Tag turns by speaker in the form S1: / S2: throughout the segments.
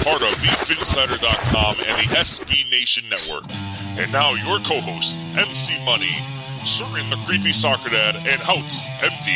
S1: part of TheFinsider.com and the SB Nation Network. And now your co-hosts, MC Money, Certain the Creepy Soccer Dad, and Houts MD.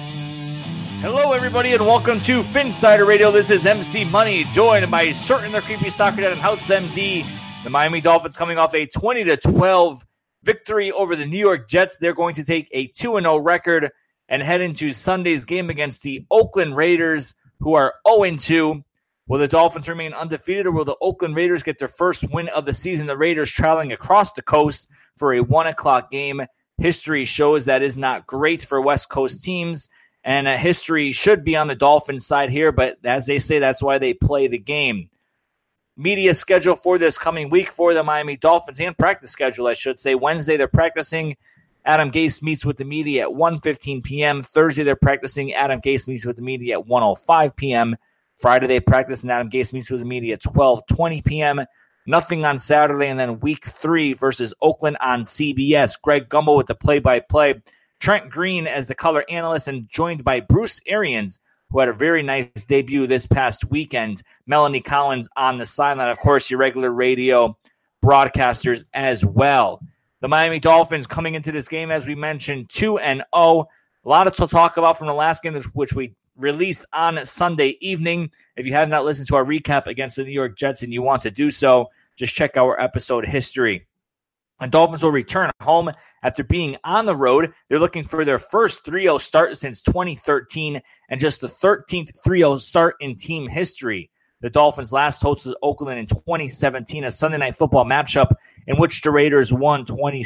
S2: Hello, everybody, and welcome to Finsider Radio. This is MC Money, joined by Certain the Creepy Soccer Dad and Houts MD. The Miami Dolphins coming off a 20-12 victory over the New York Jets. They're going to take a 2-0 record and head into Sunday's game against the Oakland Raiders, who are 0-2. Will the Dolphins remain undefeated, or will the Oakland Raiders get their first win of the season? The Raiders traveling across the coast for a 1 o'clock game. History shows that is not great for West Coast teams, and history should be on the Dolphins side here, but as they say, that's why they play the game. Media schedule for this coming week for the Miami Dolphins, and practice schedule, I should say. Wednesday, they're practicing. Adam Gase meets with the media at 1:15 p.m. Thursday, they're practicing. Adam Gase meets with the media at 1:05 p.m. Friday, they practice, and Adam Gase meets with the media at 12:20 p.m. Nothing on Saturday, and then week 3 versus Oakland on CBS. Greg Gumbel with the play-by-play. Trent Green as the color analyst, and joined by Bruce Arians, who had a very nice debut this past weekend. Melanie Collins on the sideline. Of course, your regular radio broadcasters as well. The Miami Dolphins coming into this game, as we mentioned, 2-0. A lot to talk about from the last game, which we released on Sunday evening. If you have not listened to our recap against the New York Jets and you want to do so, just check our episode history. The Dolphins will return home after being on the road. They're looking for their first 3-0 start since 2013 and just the 13th 3-0 start in team history. The Dolphins last hosted Oakland in 2017, a Sunday Night Football matchup in which the Raiders won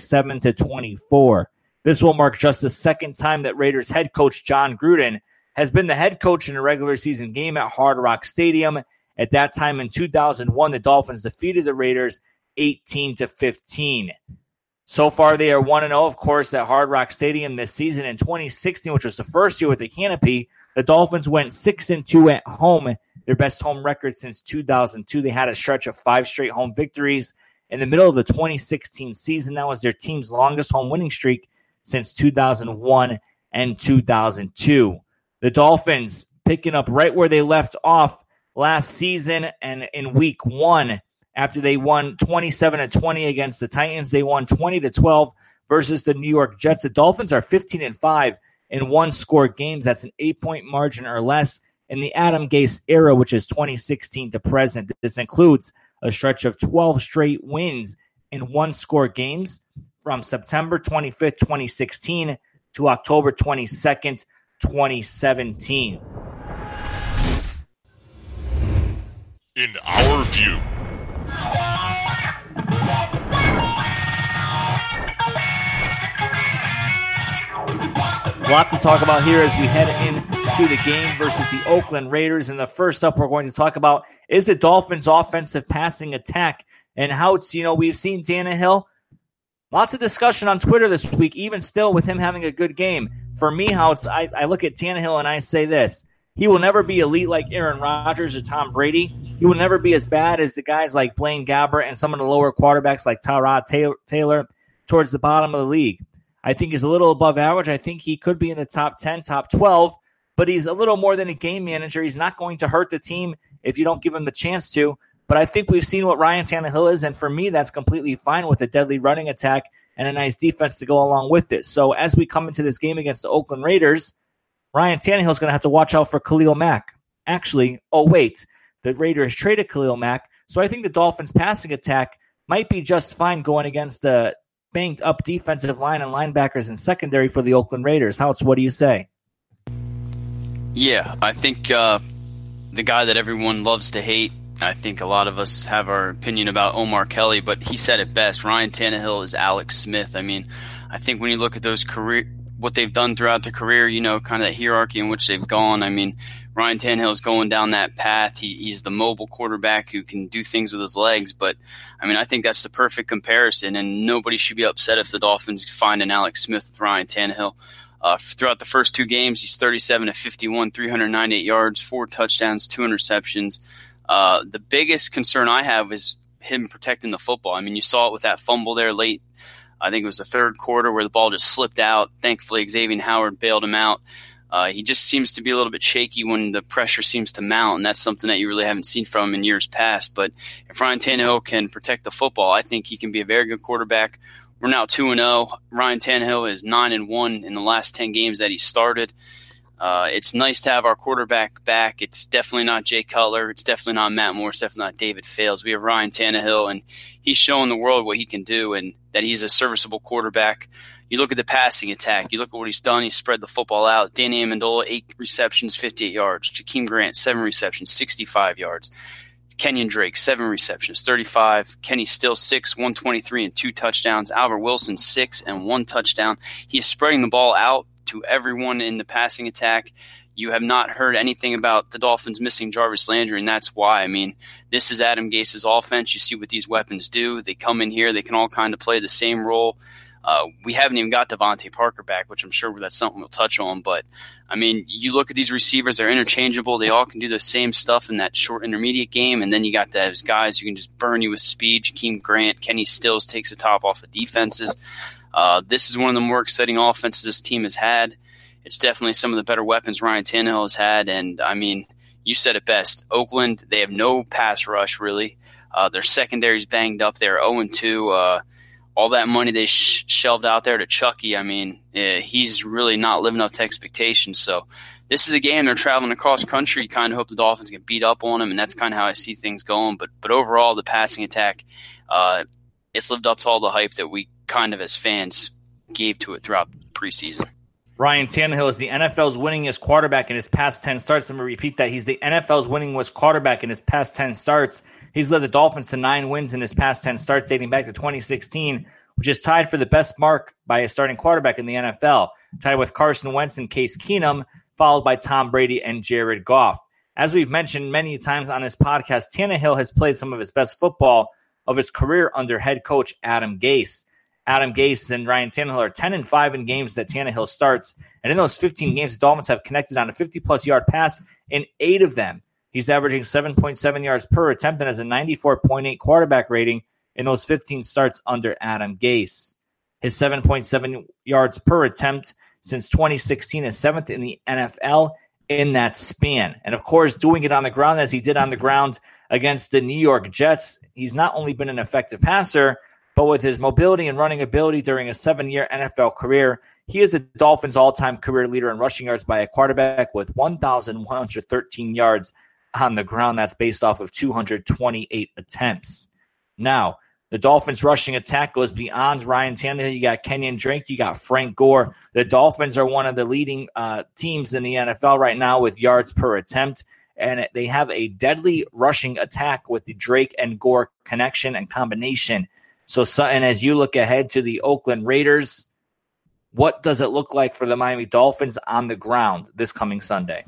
S2: 27-24. This will mark just the second time that Raiders head coach John Gruden has been the head coach in a regular season game at Hard Rock Stadium. At that time in 2001, the Dolphins defeated the Raiders 18-15. So far, they are 1-0, of course, at Hard Rock Stadium this season. In 2016, which was the first year with the canopy, the Dolphins went 6-2 at home, their best home record since 2002. They had a stretch of 5 straight home victories in the middle of the 2016 season. That was their team's longest home winning streak since 2001 and 2002. The Dolphins picking up right where they left off last season, and in week 1, after they won 27-20 against the Titans, they won 20-12 versus the New York Jets. The Dolphins are 15-5 in one-score games. That's an 8-point margin or less in the Adam Gase era, which is 2016 to present. This includes a stretch of 12 straight wins in one-score games from September 25th, 2016 to October 22nd, 2017.
S1: In our view.
S2: Lots to talk about here as we head into the game versus the Oakland Raiders. And the first up we're going to talk about is the Dolphins' offensive passing attack. And how it's, we've seen Tannehill. Lots of discussion on Twitter this week, even still with him having a good game. For me, I look at Tannehill and I say this. He will never be elite like Aaron Rodgers or Tom Brady. He will never be as bad as the guys like Blaine Gabbert and some of the lower quarterbacks like Tyrod Taylor towards the bottom of the league. I think he's a little above average. I think he could be in the top 10, top 12, but he's a little more than a game manager. He's not going to hurt the team if you don't give him the chance to. But I think we've seen what Ryan Tannehill is, and for me, that's completely fine with a deadly running attack and a nice defense to go along with it. So as we come into this game against the Oakland Raiders, Ryan Tannehill is going to have to watch out for Khalil Mack. Actually, the Raiders traded Khalil Mack, so I think the Dolphins' passing attack might be just fine going against the banked-up defensive line and linebackers and secondary for the Oakland Raiders. Houts, what do you say?
S3: Yeah, I think the guy that everyone loves to hate, I think a lot of us have our opinion about Omar Kelly, but he said it best. Ryan Tannehill is Alex Smith. I mean, I think when you look at those what they've done throughout their career, kind of that hierarchy in which they've gone. I mean, Ryan Tannehill is going down that path. He's the mobile quarterback who can do things with his legs. But, I mean, I think that's the perfect comparison, and nobody should be upset if the Dolphins find an Alex Smith with Ryan Tannehill. Throughout the first 2 games, he's 37-51, 398 yards, 4 touchdowns, 2 interceptions. The biggest concern I have is him protecting the football. I mean, you saw it with that fumble there late. I think it was the third quarter where the ball just slipped out. Thankfully, Xavier Howard bailed him out. He just seems to be a little bit shaky when the pressure seems to mount, and that's something that you really haven't seen from him in years past. But if Ryan Tannehill can protect the football, I think he can be a very good quarterback. We're now 2-0. Ryan Tannehill is 9-1 in the last 10 games that he started. It's nice to have our quarterback back. It's definitely not Jay Cutler. It's definitely not Matt Moore. It's definitely not David Fales. We have Ryan Tannehill, and he's showing the world what he can do and that he's a serviceable quarterback. You look at the passing attack. You look at what he's done. He's spread the football out. Danny Amendola, 8 receptions, 58 yards. Jakeem Grant, 7 receptions, 65 yards. Kenyon Drake, 7 receptions, 35. Kenny Still, 6, 123, and 2 touchdowns. Albert Wilson, 6 and 1 touchdown. He is spreading the ball out to everyone in the passing attack. You have not heard anything about the Dolphins missing Jarvis Landry, and that's why. I mean, this is Adam Gase's offense. You see what these weapons do. They come in here. They can all kind of play the same role. We haven't even got Devontae Parker back, which I'm sure that's something we'll touch on. But, I mean, you look at these receivers, they're interchangeable. They all can do the same stuff in that short intermediate game. And then you got those guys who can just burn you with speed. Jakeem Grant, Kenny Stills takes the top off of defenses. This is one of the more exciting offenses this team has had. It's definitely some of the better weapons Ryan Tannehill has had. And, I mean, you said it best. Oakland, they have no pass rush, really. Their secondary's banged up. They're 0-2. All that money they shelved out there to Chucky, I mean, he's really not living up to expectations. So this is a game they're traveling across country. You kind of hope the Dolphins get beat up on them, and that's kind of how I see things going. But overall, the passing attack, it's lived up to all the hype that we kind of as fans gave to it throughout preseason.
S2: Ryan Tannehill is the NFL's winningest quarterback in his past 10 starts. Let me repeat that. He's the NFL's winningest quarterback in his past 10 starts. He's led the Dolphins to 9 wins in his past 10 starts dating back to 2016, which is tied for the best mark by a starting quarterback in the NFL, tied with Carson Wentz and Case Keenum, followed by Tom Brady and Jared Goff. As we've mentioned many times on this podcast, Tannehill has played some of his best football of his career under head coach Adam Gase. Adam Gase and Ryan Tannehill are 10-5 in games that Tannehill starts. And in those 15 games, the Dolphins have connected on a 50-plus yard pass in 8 of them. He's averaging 7.7 yards per attempt and has a 94.8 quarterback rating in those 15 starts under Adam Gase. His 7.7 yards per attempt since 2016 is 7th in the NFL in that span. And, of course, doing it on the ground as he did on the ground against the New York Jets, he's not only been an effective passer, but with his mobility and running ability during a 7-year NFL career, he is a Dolphins all-time career leader in rushing yards by a quarterback with 1,113 yards on the ground. That's based off of 228 attempts. Now, the Dolphins rushing attack goes beyond Ryan Tannehill. You got Kenyon Drake. You got Frank Gore. The Dolphins are one of the leading teams in the NFL right now with yards per attempt, and they have a deadly rushing attack with the Drake and Gore connection and combination. And as you look ahead to the Oakland Raiders, what does it look like for the Miami Dolphins on the ground this coming Sunday?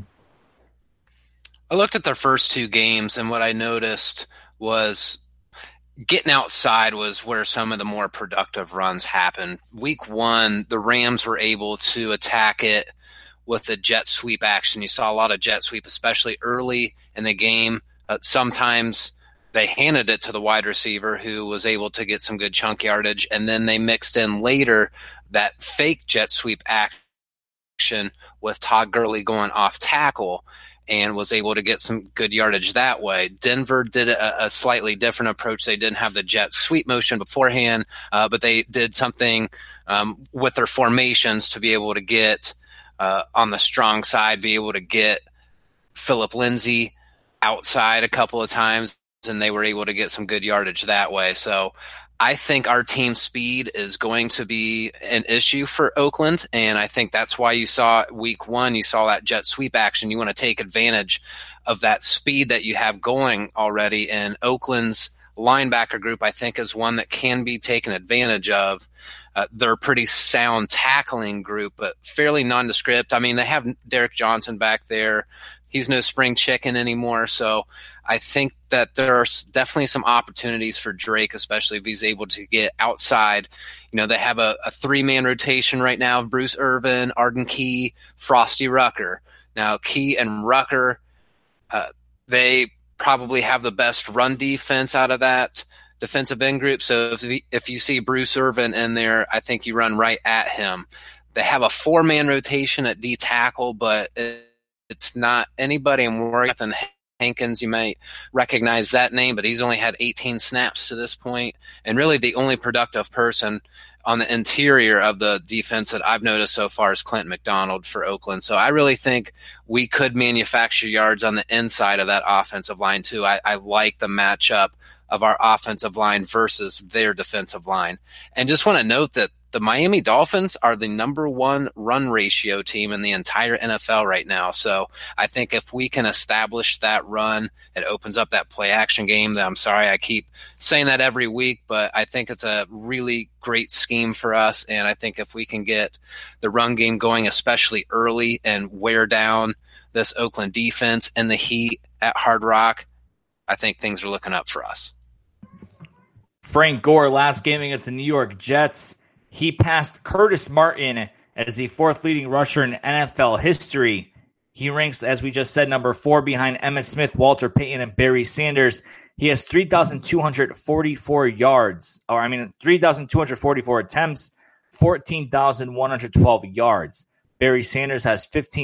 S4: I looked at their first 2 games, and what I noticed was getting outside was where some of the more productive runs happened. Week 1, the Rams were able to attack it with the jet sweep action. You saw a lot of jet sweep, especially early in the game. Sometimes they handed it to the wide receiver who was able to get some good chunk yardage, and then they mixed in later that fake jet sweep action with Todd Gurley going off tackle and was able to get some good yardage that way. Denver did a slightly different approach. They didn't have the jet sweep motion beforehand, but they did something with their formations to be able to get on the strong side, be able to get Phillip Lindsay outside a couple of times, and they were able to get some good yardage that way. So I think our team speed is going to be an issue for Oakland, and I think that's why you saw week 1, you saw that jet sweep action. You want to take advantage of that speed that you have going already, and Oakland's linebacker group, I think, is one that can be taken advantage of. They're a pretty sound tackling group, but fairly nondescript. I mean, they have Derek Johnson back there. He's no spring chicken anymore, so I think that there are definitely some opportunities for Drake, especially if he's able to get outside. You know, they have a 3-man rotation right now of Bruce Irvin, Arden Key, Frosty Rucker. Now, Key and Rucker, they probably have the best run defense out of that defensive end group. So if you see Bruce Irvin in there, I think you run right at him. They have a 4-man rotation at D tackle, but it's not anybody I'm worried about than Hankins. You might recognize that name, but he's only had 18 snaps to this point. And really the only productive person on the interior of the defense that I've noticed so far is Clint McDonald for Oakland. So I really think we could manufacture yards on the inside of that offensive line too. I like the matchup of our offensive line versus their defensive line. And just want to note that the Miami Dolphins are the number 1 run ratio team in the entire NFL right now. So I think if we can establish that run, it opens up that play action game. I'm sorry I keep saying that every week, but I think it's a really great scheme for us. And I think if we can get the run game going, especially early, and wear down this Oakland defense and the heat at Hard Rock, I think things are looking up for us.
S2: Frank Gore, last game against the New York Jets, he passed Curtis Martin as the 4th leading rusher in NFL history. He ranks, as we just said, number 4 behind Emmitt Smith, Walter Payton, and Barry Sanders. He has 3,244 yards, 3,244 attempts, 14,112 yards. Barry Sanders has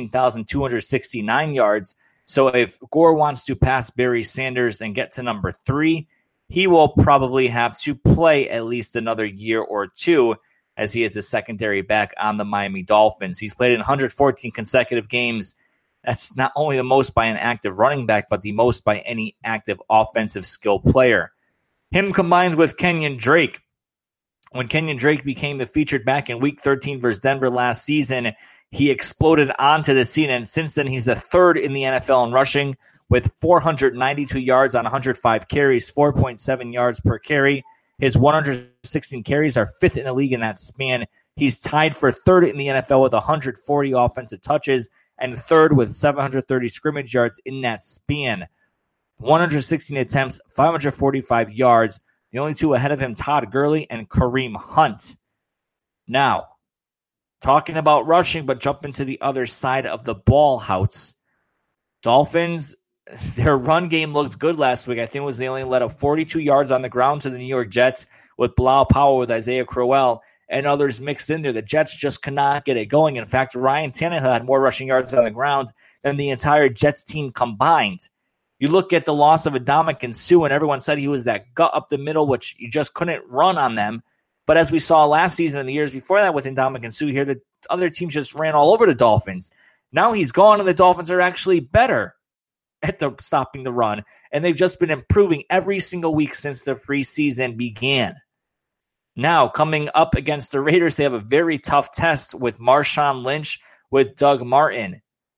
S2: 15,269 yards. So if Gore wants to pass Barry Sanders and get to number 3, he will probably have to play at least another year or two, as he is the secondary back on the Miami Dolphins. He's played in 114 consecutive games. That's not only the most by an active running back, but the most by any active offensive skill player. Him combined with Kenyon Drake. When Kenyon Drake became the featured back in Week 13 versus Denver last season, he exploded onto the scene, and since then he's the 3rd in the NFL in rushing with 492 yards on 105 carries, 4.7 yards per carry. His 116 carries are 5th in the league in that span. He's tied for 3rd in the NFL with 140 offensive touches and 3rd with 730 scrimmage yards in that span. 116 attempts, 545 yards. The only 2 ahead of him, Todd Gurley and Kareem Hunt. Now, talking about rushing, but jumping to the other side of the ball, Houts. Dolphins, their run game looked good last week. I think it was they only let up 42 yards on the ground to the New York Jets with Bilal Powell, with Isaiah Crowell, and others mixed in there. The Jets just cannot get it going. In fact, Ryan Tannehill had more rushing yards on the ground than the entire Jets team combined. You look at the loss of Ndamukong Suh, and everyone said he was that gut up the middle, which you just couldn't run on them. But as we saw last season and the years before that with Ndamukong Suh here, the other teams just ran all over the Dolphins. Now he's gone, and the Dolphins are actually better at stopping the run, and they've just been improving every single week since the preseason began. Now, coming up against the Raiders, they have a very tough test with Marshawn Lynch, with Doug Martin.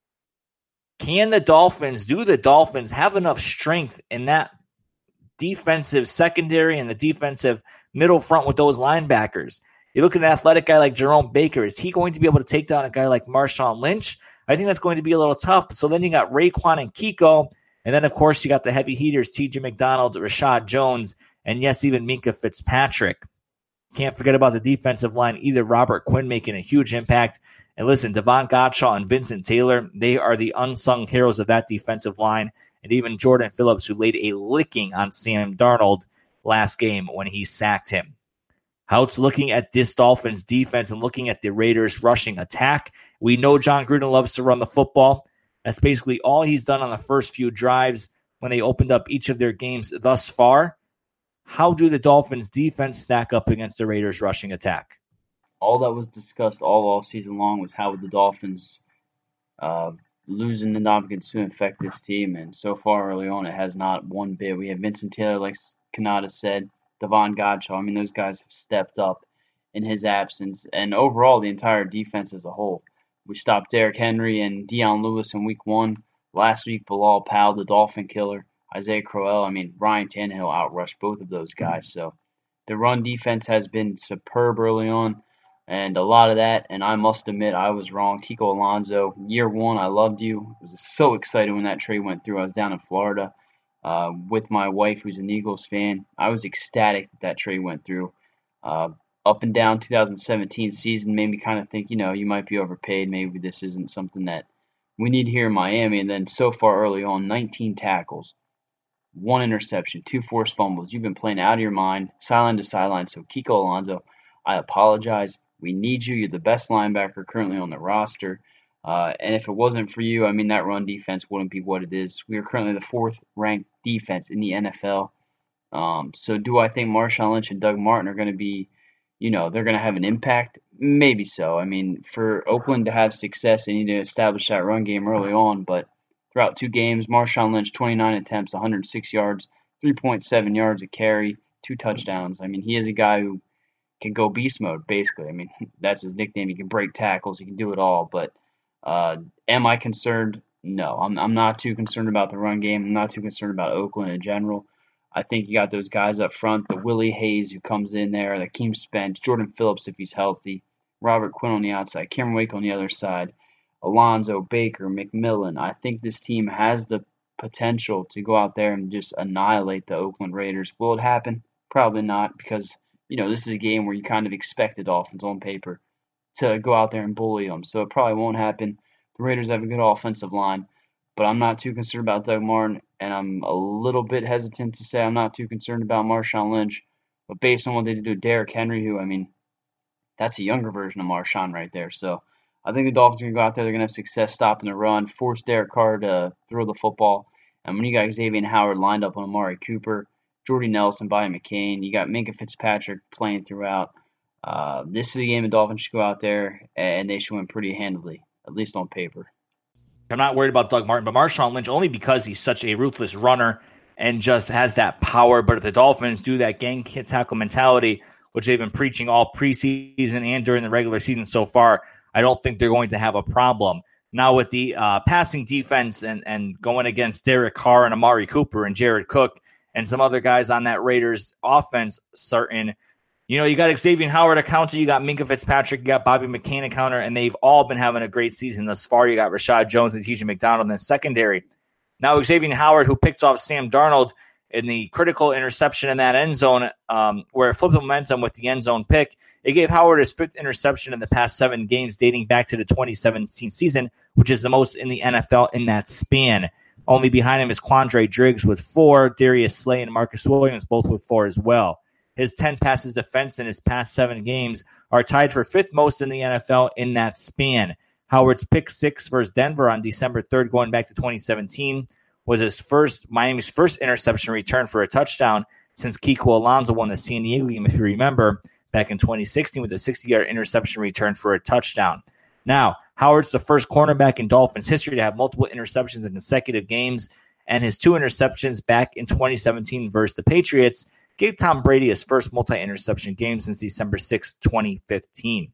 S2: Can the Dolphins have enough strength in that defensive secondary and the defensive middle front with those linebackers? You look at an athletic guy like Jerome Baker. Is he going to be able to take down a guy like Marshawn Lynch? I think that's going to be a little tough. So then you got Raekwon and Kiko. And then, of course, you got the heavy heaters, T.J. McDonald, Rashad Jones, and yes, even Minkah Fitzpatrick. Can't forget about the defensive line either. Robert Quinn making a huge impact. And listen, Devon Gottschall and Vincent Taylor, they are the unsung heroes of that defensive line. And even Jordan Phillips, who laid a licking on Sam Darnold last game when he sacked him. How's looking at this Dolphins defense and looking at the Raiders rushing attack? We know John Gruden loves to run the football. That's basically all he's done on the first few drives when they opened up each of their games thus far. How do the Dolphins defense stack up against the Raiders rushing attack?
S5: All that was discussed all season long was how would the Dolphins losing Ndamukong Suh affect this team, and so far early on it has not one bit. We have Vincent Taylor, like Kanata said, Devon Gottschall. I mean, those guys have stepped up in his absence, and overall the entire defense as a whole. We stopped Derrick Henry and Dion Lewis in week 1. Last week, Bilal Powell, the Dolphin killer, Isaiah Crowell. I mean, Ryan Tannehill outrushed both of those guys. So the run defense has been superb early on, and a lot of that, and I must admit I was wrong. Kiko Alonso, year 1, I loved you. I was so excited when that trade went through. I was down in Florida with my wife, who's an Eagles fan. I was ecstatic that trade went through. Up and down 2017 season made me kind of think, you might be overpaid. Maybe this isn't something that we need here in Miami. And then so far early on, 19 tackles, 1 interception, 2 forced fumbles. You've been playing out of your mind, sideline to sideline. So Kiko Alonso, I apologize. We need you. You're the best linebacker currently on the roster. And if it wasn't for you, I mean, that run defense wouldn't be what it is. We are currently the 4th ranked defense in the NFL. So do I think Marshawn Lynch and Doug Martin are going to be, they're going to have an impact? Maybe so. I mean, for Oakland to have success, they need to establish that run game early on. But throughout 2 games, Marshawn Lynch, 29 attempts, 106 yards, 3.7 yards a carry, 2 touchdowns. I mean, he is a guy who can go beast mode, basically. I mean, that's his nickname. He can break tackles. He can do it all. But am I concerned? No. I'm not too concerned about the run game. I'm not too concerned about Oakland in general. I think you got those guys up front, the Willie Hayes who comes in there, the Akeem Spence, Jordan Phillips if he's healthy, Robert Quinn on the outside, Cameron Wake on the other side, Alonzo, Baker, McMillan. I think this team has the potential to go out there and just annihilate the Oakland Raiders. Will it happen? Probably not, because this is a game where you kind of expect the Dolphins on paper to go out there and bully them. So it probably won't happen. The Raiders have a good offensive line, but I'm not too concerned about Doug Martin, and I'm a little bit hesitant to say I'm not too concerned about Marshawn Lynch. But based on what they did with Derrick Henry, who, I mean, that's a younger version of Marshawn right there. So I think the Dolphins are going to go out there. They're going to have success stopping the run, force Derek Carr to throw the football. And when you got Xavier Howard lined up on Amari Cooper, Jordy Nelson, Bobby McCain, you got Minka Fitzpatrick playing throughout. This is a game the Dolphins should go out there and they should win pretty handily, at least on paper.
S2: I'm not worried about Doug Martin, but Marshawn Lynch, only because he's such a ruthless runner and just has that power. But if the Dolphins do that gang tackle mentality, which they've been preaching all preseason and during the regular season so far, I don't think they're going to have a problem. Now with the passing defense and going against Derek Carr and Amari Cooper and Jared Cook and some other guys on that Raiders offense, you got Xavier Howard a counter, you got Minka Fitzpatrick, you got Bobby McCain a counter, and they've all been having a great season thus far. You got Rashad Jones and TJ McDonald in the secondary. Now Xavier Howard, who picked off Sam Darnold in the critical interception in that end zone, where it flipped the momentum with the end zone pick, it gave Howard his 5th interception in the past 7 games dating back to the 2017 season, which is the most in the NFL in that span. Only behind him is Quandre Diggs with 4, Darius Slay and Marcus Williams both with 4 as well. His 10 passes defense in his past 7 games are tied for 5th most in the NFL in that span. Howard's pick 6 versus Denver on December 3rd, going back to 2017, was Miami's first interception return for a touchdown since Kiko Alonso won the San Diego game, if you remember, back in 2016 with a 60-yard interception return for a touchdown. Now, Howard's the first cornerback in Dolphins history to have multiple interceptions in consecutive games, and his 2 interceptions back in 2017 versus the Patriots gave Tom Brady his first multi-interception game since December 6, 2015.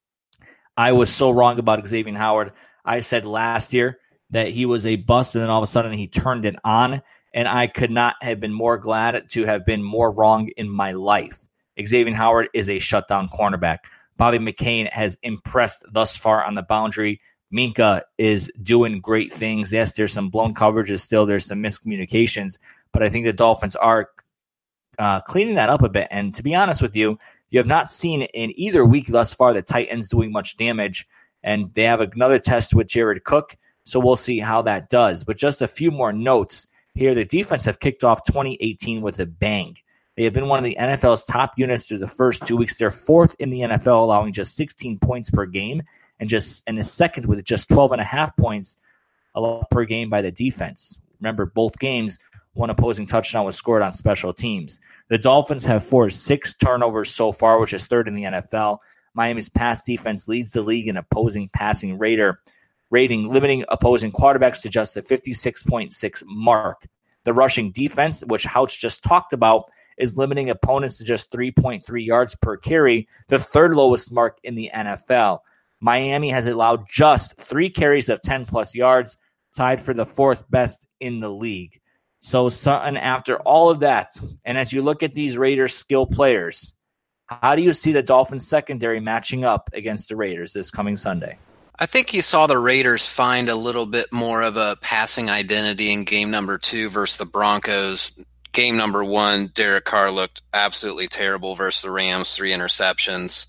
S2: I was so wrong about Xavier Howard. I said last year that he was a bust, and then all of a sudden he turned it on, and I could not have been more glad to have been more wrong in my life. Xavier Howard is a shutdown cornerback. Bobby McCain has impressed thus far on the boundary. Minka is doing great things. Yes, there's some blown coverages still. There's some miscommunications, but I think the Dolphins are cleaning that up a bit. And to be honest with you, you have not seen in either week thus far the tight ends doing much damage. And they have another test with Jared Cook, so we'll see how that does. But just a few more notes here. The defense have kicked off 2018 with a bang. They have been one of the NFL's top units through the first 2 weeks. They're 4th in the NFL, allowing just 16 points per game, and is second with just 12.5 points allowed per game by the defense. Remember, both games, one opposing touchdown was scored on special teams. The Dolphins have forced 6 turnovers so far, which is 3rd in the NFL. Miami's pass defense leads the league in opposing passing rating, limiting opposing quarterbacks to just the 56.6 mark. The rushing defense, which Houch just talked about, is limiting opponents to just 3.3 yards per carry, the 3rd lowest mark in the NFL. Miami has allowed just 3 carries of 10-plus yards, tied for the 4th best in the league. So, Sutton, after all of that, and as you look at these Raiders skill players, how do you see the Dolphins secondary matching up against the Raiders this coming Sunday?
S4: I think you saw the Raiders find a little bit more of a passing identity in game number 2 versus the Broncos. Game number 1, Derek Carr looked absolutely terrible versus the Rams, 3 interceptions.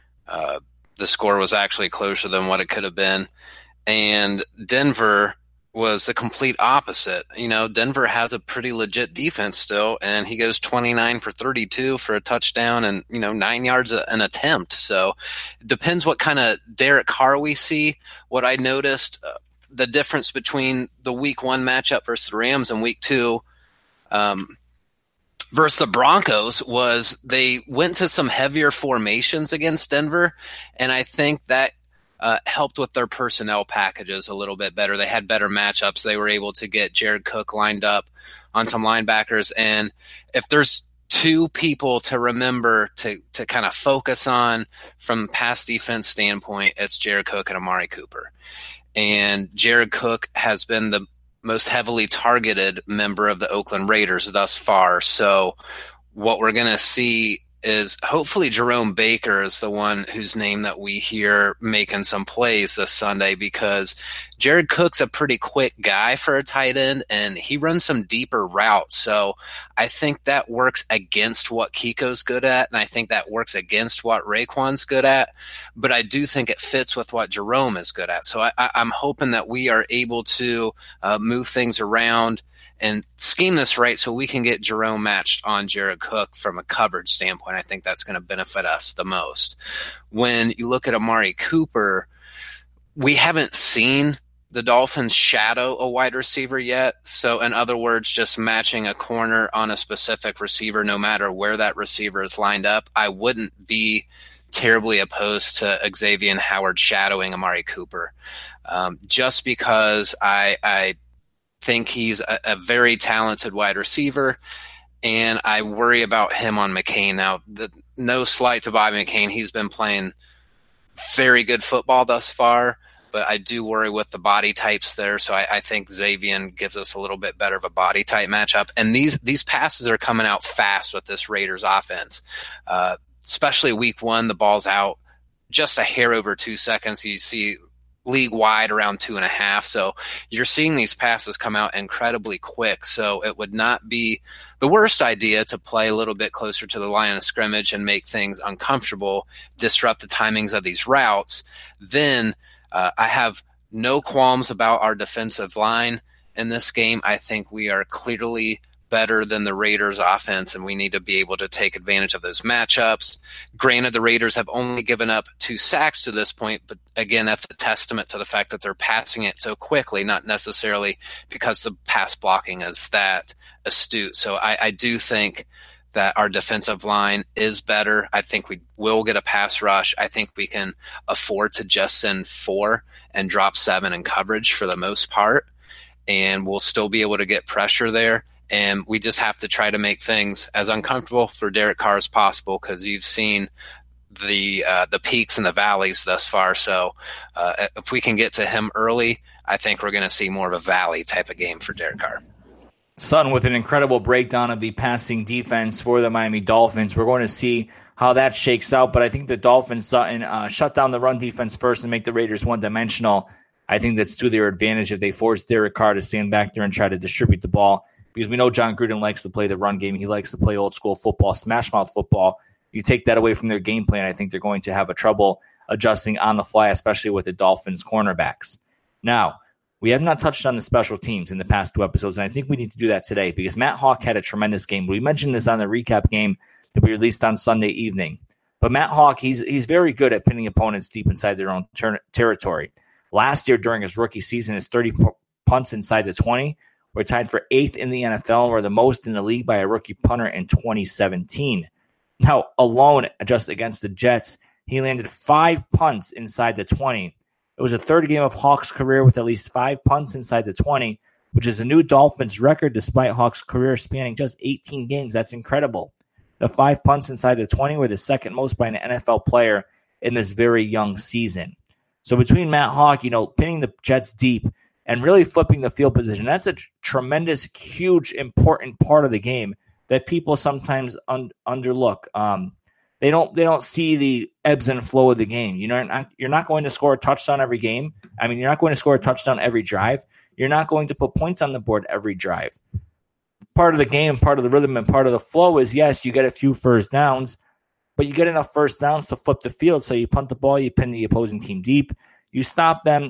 S4: The score was actually closer than what it could have been. And Denver was the complete opposite. Denver has a pretty legit defense still, and he goes 29 for 32 for a touchdown and, 9 yards an attempt. So it depends what kind of Derek Carr we see. What I noticed, the difference between the week 1 matchup versus the Rams and week 2 versus the Broncos was they went to some heavier formations against Denver, and I think that helped with their personnel packages a little bit better. They had better matchups. They were able to get Jared Cook lined up on some linebackers. And if there's 2 people to remember to kind of focus on from pass defense standpoint, it's Jared Cook and Amari Cooper. And Jared Cook has been the most heavily targeted member of the Oakland Raiders thus far. So what we're going to see is hopefully Jerome Baker is the one whose name that we hear making some plays this Sunday, because Jared Cook's a pretty quick guy for a tight end, and he runs some deeper routes. So I think that works against what Kiko's good at, and I think that works against what Raekwon's good at, but I do think it fits with what Jerome is good at. So I'm hoping that we are able to move things around and scheme this right so we can get Jerome matched on Jared Cook from a coverage standpoint. I think that's going to benefit us the most. When you look at Amari Cooper, we haven't seen the Dolphins shadow a wide receiver yet. So in other words, just matching a corner on a specific receiver, no matter where that receiver is lined up, I wouldn't be terribly opposed to Xavier Howard shadowing Amari Cooper. Just because I think he's a very talented wide receiver, and I worry about him on McCain. Now, no slight to Bobby McCain. He's been playing very good football thus far, but I do worry with the body types there. So I think Xavier gives us a little bit better of a body type matchup. And these passes are coming out fast with this Raiders offense, especially week 1, the ball's out just a hair over 2 seconds. You see league wide around 2.5. So you're seeing these passes come out incredibly quick. So it would not be the worst idea to play a little bit closer to the line of scrimmage and make things uncomfortable, disrupt the timings of these routes. Then I have no qualms about our defensive line in this game. I think we are clearly better than the Raiders offense, and we need to be able to take advantage of those matchups. Granted, the Raiders have only given up 2 sacks to this point, but again, that's a testament to the fact that they're passing it so quickly, not necessarily because the pass blocking is that astute. So I do think that our defensive line is better. I think we will get a pass rush. I think we can afford to just send 4 and drop 7 in coverage for the most part, and we'll still be able to get pressure there. And we just have to try to make things as uncomfortable for Derek Carr as possible, because you've seen the peaks and the valleys thus far. So if we can get to him early, I think we're going to see more of a valley type of game for Derek Carr.
S2: Son, with an incredible breakdown of the passing defense for the Miami Dolphins, we're going to see how that shakes out. But I think the Dolphins shut down the run defense first and make the Raiders one-dimensional. I think that's to their advantage if they force Derek Carr to stand back there and try to distribute the ball. Because we know John Gruden likes to play the run game. He likes to play old school football, smash mouth football. You take that away from their game plan, I think they're going to have a trouble adjusting on the fly, especially with the Dolphins cornerbacks. Now, we have not touched on the special teams in the past 2 episodes, and I think we need to do that today because Matt Haack had a tremendous game. We mentioned this on the recap game that we released on Sunday evening. But Matt Haack, he's very good at pinning opponents deep inside their own territory. Last year during his rookie season, his 30 punts inside the 20 were tied for 8th in the NFL, or the most in the league by a rookie punter in 2017. Now, alone, just against the Jets, he landed 5 punts inside the 20. It was a third game of Haack's career with at least 5 punts inside the 20, which is a new Dolphins record despite Haack's career spanning just 18 games. That's incredible. The 5 punts inside the 20 were the second most by an NFL player in this very young season. So between Matt Haack, pinning the Jets deep and really flipping the field position, that's a tremendous, huge, important part of the game that people sometimes underlook. They don't see the ebbs and flow of the game. You're not going to score a touchdown every game. I mean, you're not going to score a touchdown every drive. You're not going to put points on the board every drive. Part of the game, part of the rhythm, and part of the flow is, yes, you get a few first downs, but you get enough first downs to flip the field. So you punt the ball, you pin the opposing team deep, you stop them,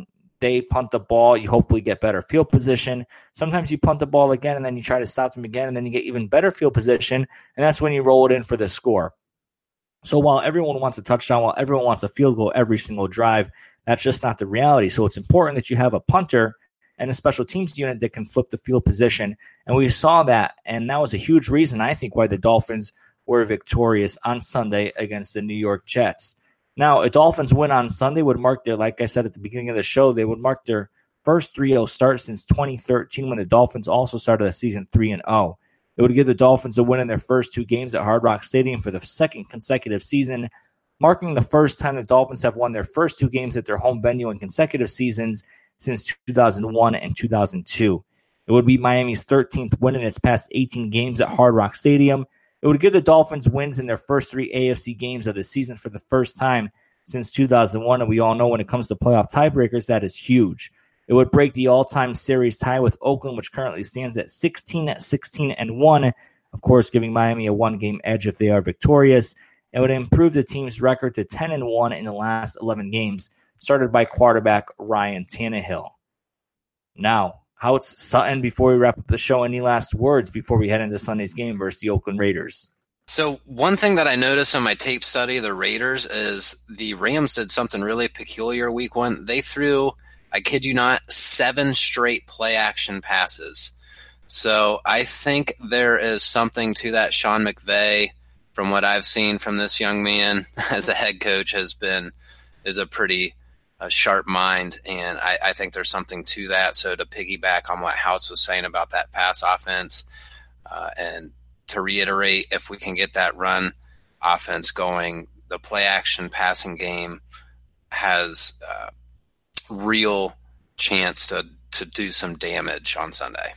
S2: they punt the ball, you hopefully get better field position. Sometimes you punt the ball again, and then you try to stop them again, and then you get even better field position, and that's when you roll it in for the score. So while everyone wants a touchdown, while everyone wants a field goal every single drive, that's just not the reality. So it's important that you have a punter and a special teams unit that can flip the field position. And we saw that, and that was a huge reason, I think, why the Dolphins were victorious on Sunday against the New York Jets. Now, a Dolphins win on Sunday would mark their, like I said at the beginning of the show, they would mark their first 3-0 start since 2013 when the Dolphins also started the season 3-0. It would give the Dolphins a win in their first 2 games at Hard Rock Stadium for the second consecutive season, marking the first time the Dolphins have won their first 2 games at their home venue in consecutive seasons since 2001 and 2002. It would be Miami's 13th win in its past 18 games at Hard Rock Stadium. It would give the Dolphins wins in their first 3 AFC games of the season for the first time since 2001, and we all know when it comes to playoff tiebreakers, that is huge. It would break the all-time series tie with Oakland, which currently stands at 16-16-1, of course, giving Miami a 1-game edge if they are victorious. It would improve the team's record to 10-1 in the last 11 games, started by quarterback Ryan Tannehill. Now, Houts, Sutton, before we wrap up the show, any last words before we head into Sunday's game versus the Oakland Raiders?
S4: So one thing that I noticed in my tape study of the Raiders is the Rams did something really peculiar week 1. They threw, I kid you not, 7 straight play-action passes. So I think there is something to that. Sean McVay, from what I've seen from this young man as a head coach, is a pretty sharp mind, and I think there's something to that. So to piggyback on what House was saying about that pass offense, and to reiterate, if we can get that run offense going, the play-action passing game has real chance to do some damage on Sunday.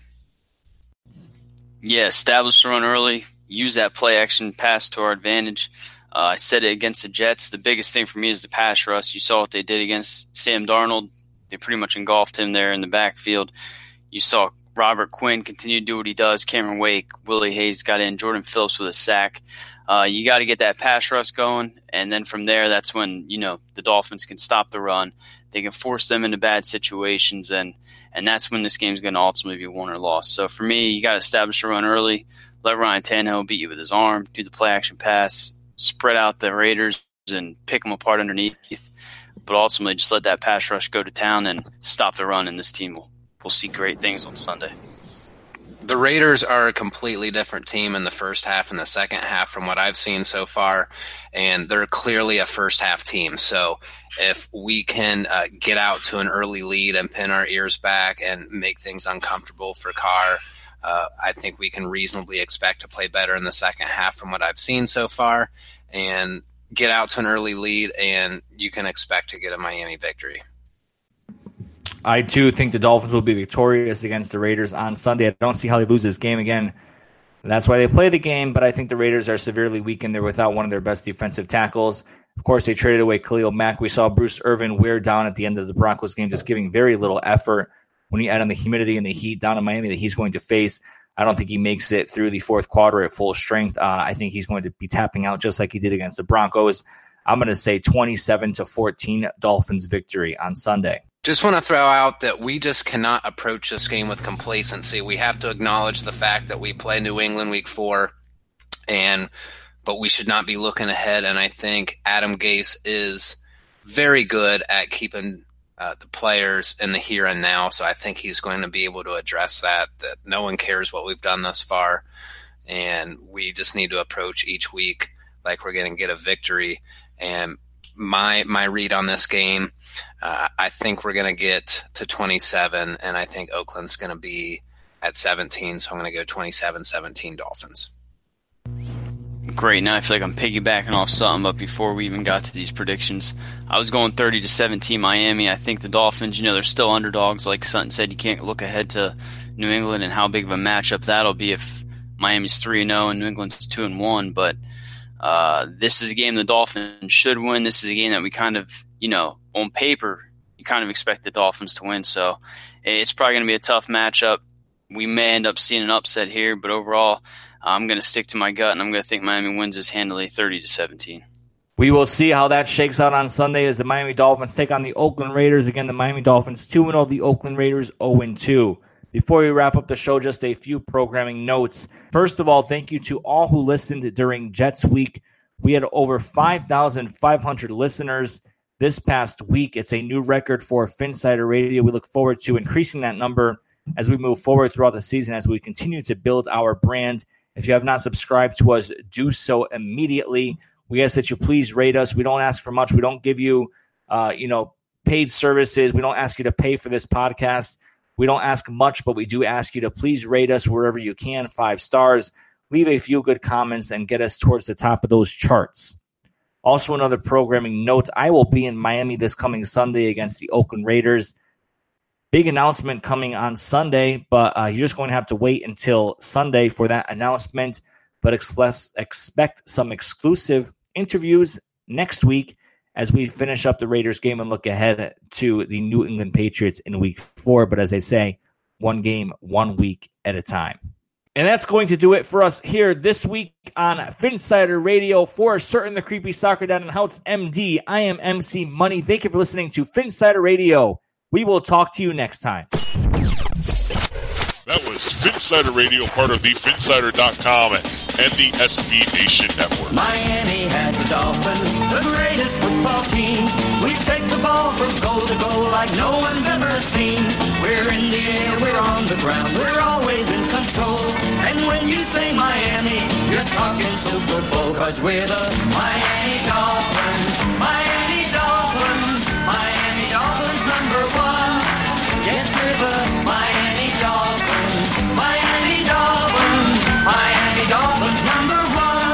S3: Yeah, establish the run early, use that play-action pass to our advantage. I said it against the Jets. The biggest thing for me is the pass rush. You saw what they did against Sam Darnold. They pretty much engulfed him there in the backfield. You saw Robert Quinn continue to do what he does. Cameron Wake, Willie Hayes got in. Jordan Phillips with a sack. You got to get that pass rush going, and then from there, that's when the Dolphins can stop the run. They can force them into bad situations, and that's when this game's going to ultimately be won or lost. So for me, you got to establish a run early. Let Ryan Tannehill beat you with his arm. Do the play-action pass. Spread out the Raiders and pick them apart underneath. But ultimately, just let that pass rush go to town and stop the run, and this team will see great things on Sunday.
S4: The Raiders are a completely different team in the first half and the second half from what I've seen so far, and they're clearly a first-half team. So if we can get out to an early lead and pin our ears back and make things uncomfortable for Carr, I think we can reasonably expect to play better in the second half from what I've seen so far, and get out to an early lead, and you can expect to get a Miami victory.
S2: I, too, think the Dolphins will be victorious against the Raiders on Sunday. I don't see how they lose this game again. That's why they play the game, but I think the Raiders are severely weakened. They're without one of their best defensive tackles. Of course, they traded away Khalil Mack. We saw Bruce Irvin wear down at the end of the Broncos game, just giving very little effort. When you add on the humidity and the heat down in Miami that he's going to face, I don't think he makes it through the fourth quarter at full strength. I think he's going to be tapping out just like he did against the Broncos. I'm going to say 27-14 Dolphins victory on Sunday.
S4: Just want to throw out that we just cannot approach this game with complacency. We have to acknowledge the fact that we play New England week 4, but we should not be looking ahead. And I think Adam Gase is very good at keeping the players in the here and now. So I think he's going to be able to address that no one cares what we've done thus far. And we just need to approach each week like we're going to get a victory. And my read on this game, I think we're going to get to 27, and I think Oakland's going to be at 17, so I'm going to go 27-17 Dolphins.
S3: Great. Now I feel like I'm piggybacking off something, but before we even got to these predictions, I was going 30-17 Miami. I think the Dolphins, they're still underdogs. Like Sutton said, you can't look ahead to New England and how big of a matchup that'll be if Miami's 3-0 and New England's 2-1, but this is a game the Dolphins should win. This is a game that we kind of, on paper, you kind of expect the Dolphins to win. So it's probably going to be a tough matchup. We may end up seeing an upset here, but overall, I'm going to stick to my gut, and I'm going to think Miami wins this handily 30-17.
S2: We will see how that shakes out on Sunday as the Miami Dolphins take on the Oakland Raiders. Again, the Miami Dolphins 2-0, the Oakland Raiders 0-2. Before we wrap up the show, just a few programming notes. First of all, thank you to all who listened during Jets Week. We had over 5,500 listeners this past week. It's a new record for Phinsider Radio. We look forward to increasing that number as we move forward throughout the season, as we continue to build our brand. If you have not subscribed to us, do so immediately. We ask that you please rate us. We don't ask for much. We don't give you, paid services. We don't ask you to pay for this podcast. We don't ask much, but we do ask you to please rate us wherever you can, 5 stars. Leave a few good comments and get us towards the top of those charts. Also, another programming note, I will be in Miami this coming Sunday against the Oakland Raiders. Big announcement coming on Sunday, but you're just going to have to wait until Sunday for that announcement. But expect some exclusive interviews next week as we finish up the Raiders game and look ahead to the New England Patriots in week 4. But as I say, one game, 1 week at a time. And that's going to do it for us here this week on Phinsider Radio. For Certain the Creepy Soccer Dad and Houts MD, I am MC Money. Thank you for listening to Phinsider Radio. We will talk to you next time.
S1: That was Phinsider Radio, part of the Phinsider.com and the SB Nation Network.
S6: Miami has the Dolphins, the greatest football team. We take the ball from goal to goal like no one's ever seen. We're in the air, we're on the ground, we're always in control. And when you say Miami, you're talking Super Bowl, 'cause we're the Miami Dolphins. Miami Dolphins, Miami Dolphins #1. Yes, we're the Miami Dolphins. Miami Dolphins, Miami Dolphins #1.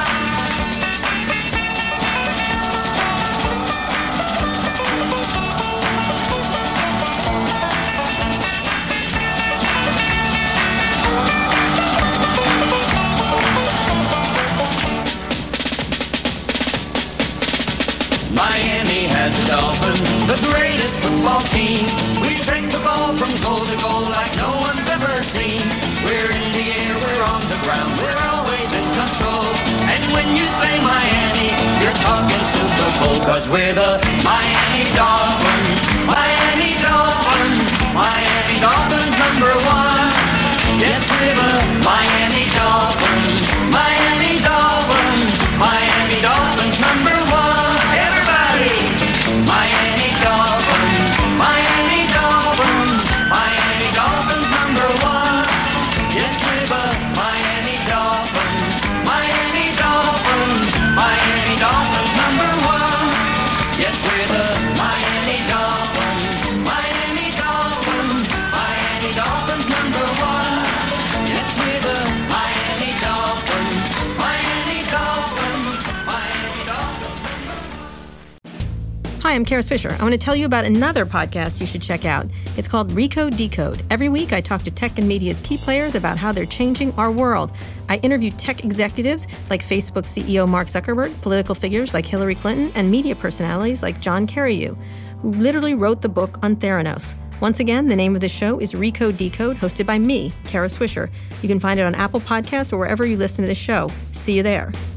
S6: Miami has the Dolphins, the greatest football team. We take the ball from goal to goal like no one's ever seen. We're in the air, we're on the ground, we're always in control. And when you say Miami, you're talking Super Bowl, 'cause we're the Miami Dolphins. Miami Dolphins, Miami Dolphins #1. Yes, we're the Miami Dolphins. Miami Dolphins, Miami Dolphins #1. Everybody, Miami Dolphins, Miami Dolphins, Miami Dolphins #1. Yes, we're the Miami Dolphins, Miami Dolphins, Miami Dolphins #1. Yes, we're the Miami Dolphins, Miami Dolphins, Miami Dolphins #1. Yes, we're the Miami Dolphins, Miami Dolphins, Miami Dolphins.
S7: Hi, I'm Karis Fisher. I want to tell you about another podcast you should check out. It's called Recode Decode. Every week, I talk to tech and media's key players about how they're changing our world. I interview tech executives like Facebook CEO Mark Zuckerberg, political figures like Hillary Clinton, and media personalities like John Carreyrou, who literally wrote the book on Theranos. Once again, the name of the show is Recode Decode, hosted by me, Karis Fisher. You can find it on Apple Podcasts or wherever you listen to the show. See you there.